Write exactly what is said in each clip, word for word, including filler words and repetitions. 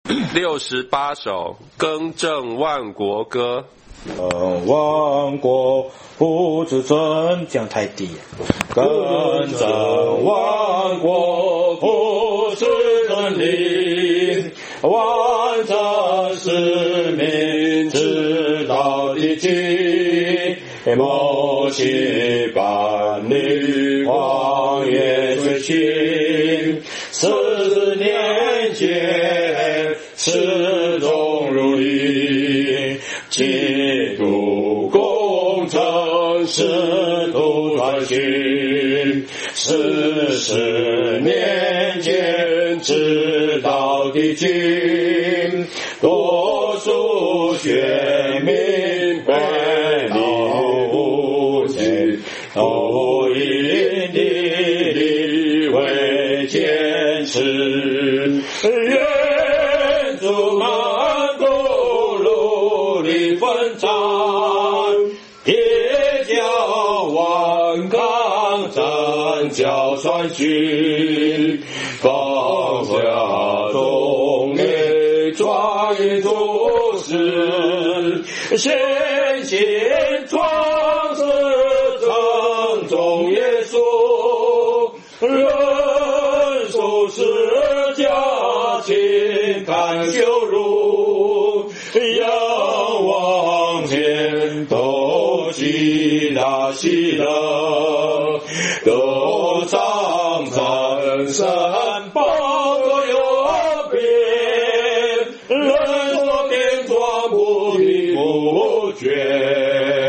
六十八首更正万国歌。 更万国不至尊，这样太低。更正万国不至尊理，完成使命直到地极。摩西伴你旷野追寻，四十年间始终如一，基督工程使徒传讯，四十年间直到地极，多数选民被你无尽，都因你力为坚持，愿主满公努力奋战，别叫顽抗战叫传讯，放下众内专业做事，先行创世成中耶稣，忍受十架情感羞辱，仰望前都极大喜乐，都上层神报各有别，人所变装不离不绝，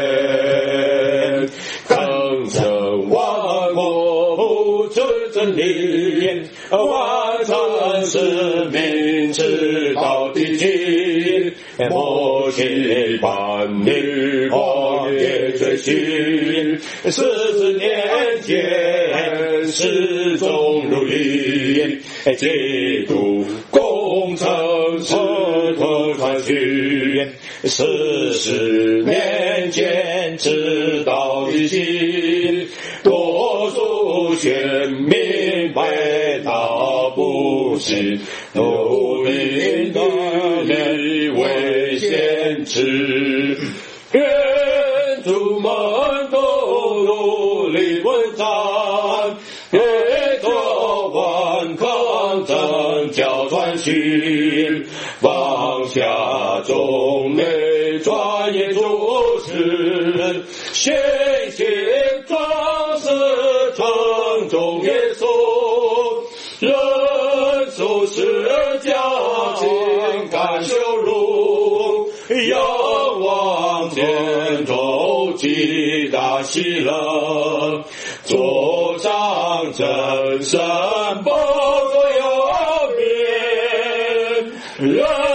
更成万国不至真理，完成使命直到地极。摩西伴你旷野追寻，四十年间始终如一，基督工程使徒传讯，四十年间直到地极，多数选民被他不信，都因你力为坚持，愿主们都努力奋战，别做顽抗争叫传讯，放下众内专业做事，先行壮士成中耶稣，忍受十架情感羞辱，仰望前头极大喜乐，坐上真神报各有别，